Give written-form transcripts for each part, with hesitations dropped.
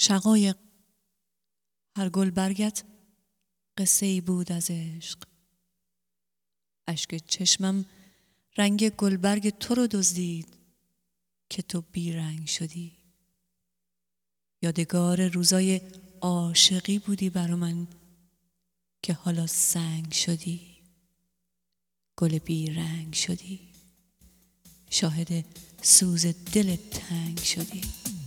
شقایق، هر گل برگت قصه ای بود از عشق. اشک چشمم رنگ گلبرگ تو رو دزدید که تو بیرنگ شدی. یادگار روزای عاشقی بودی برا من که حالا سنگ شدی. گل بیرنگ شدی، شاهد سوز دل تنگ شدی.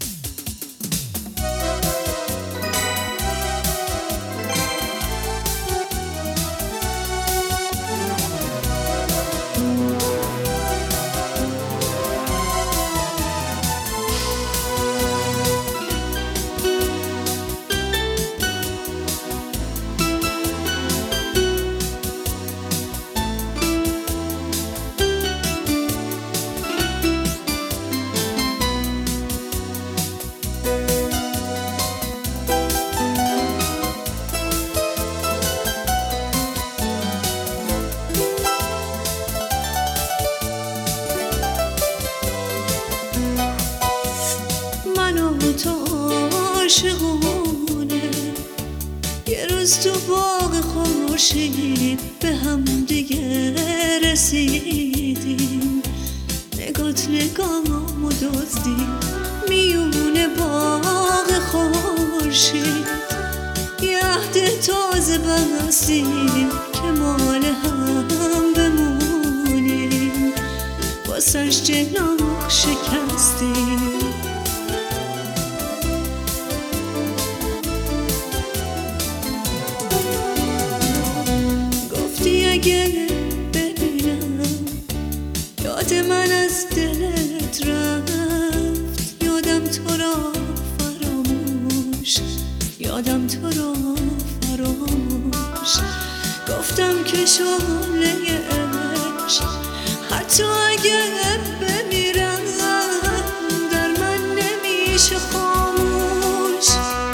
عاشقونه یه روز تو باغ خورشید به هم دیگه رسیدیم. نگات نگامو دزدی میونه باغ خورشید. یه عهد تازه بستیم که مال هم بمونیم. واسش جناح شکستیم. اگه ببینم یاد من از دلت رفت، یادم تو را فراموش، یادم تو را فراموش. گفتم که شعله عشق حتی اگه بمیرم در من نمیشه خاموش.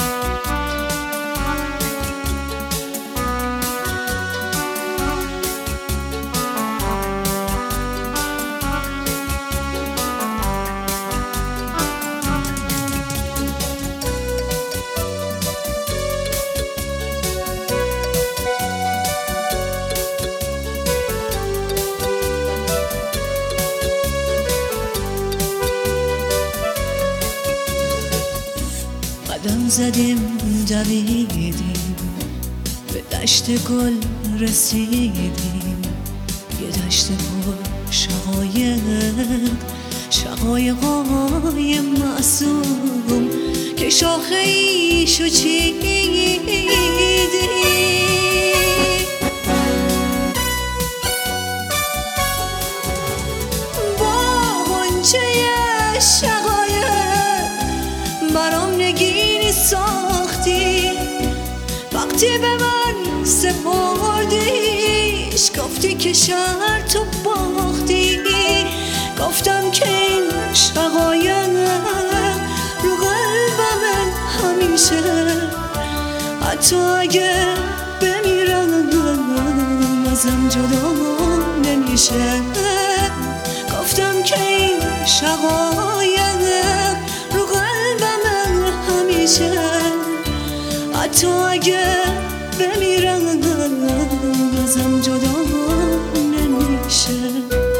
قدم زدیم دویدیم به دشت گل رسیدیم. یه دشت پر شقایق، شقایقای معصوم که شاخه ایشو چیدیم. با غنچه شقایق برام نگینی ساختی. وقتی به من سپردیش گفتی که شهر تو باختی. گفتم که این شقایق رو قلبم همیشه، حتی اگه بمیرم ازم جدا نمیشه. گفتم که این شقایق رو قلبم همیشه، حتی اگه بمیرم ازم جدا نمیشه.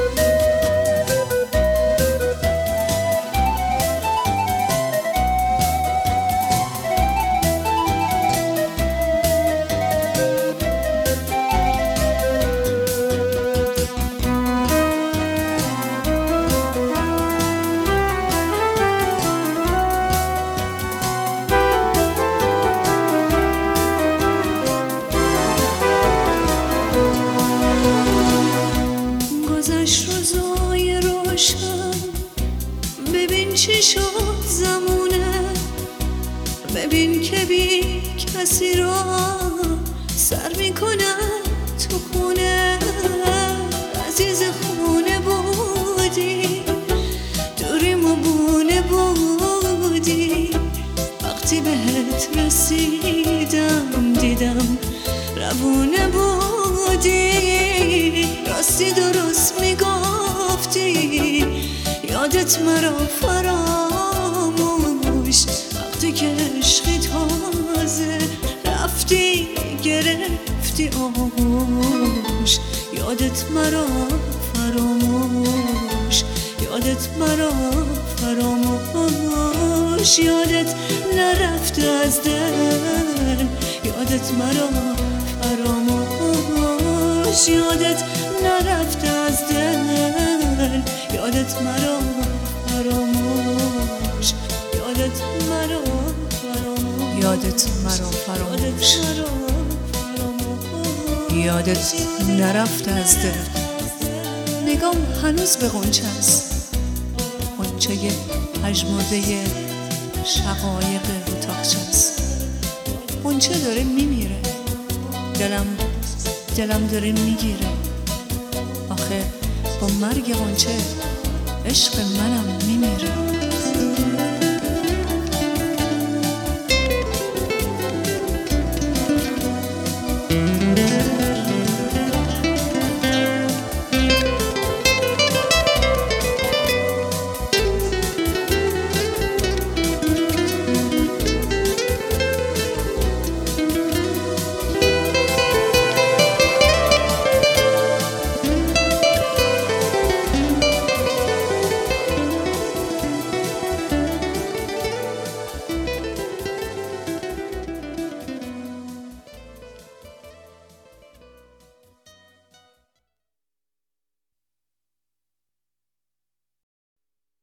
روزای روشن ببین چی شد زمونه. ببین که بی کسی را سر میکنن تو خونه. عزیز خونه بودی، دوریم و بونه بودی. وقتی بهت رسیدم دیدم روونه بودی. راستی درست میگفتی، یادت مرا فراموش. وقتی که عشقی تازه رفتی گرفتی آغوش یادت مرا فراموش یادت مرا فراموش یادت نرفته از دل یادت مرا فراموش یادت نرفته از دل یادت مرا فراموش یادت مرا فراموش یادت مرا فراموش یادت نرفته از دل نگام هنوز به غنچه است غنچه پژمرده شقایق اتاقچه است غنچه داره میمیره دلم داره میگیره آخه با مرگ غنچه عشق منم میمیره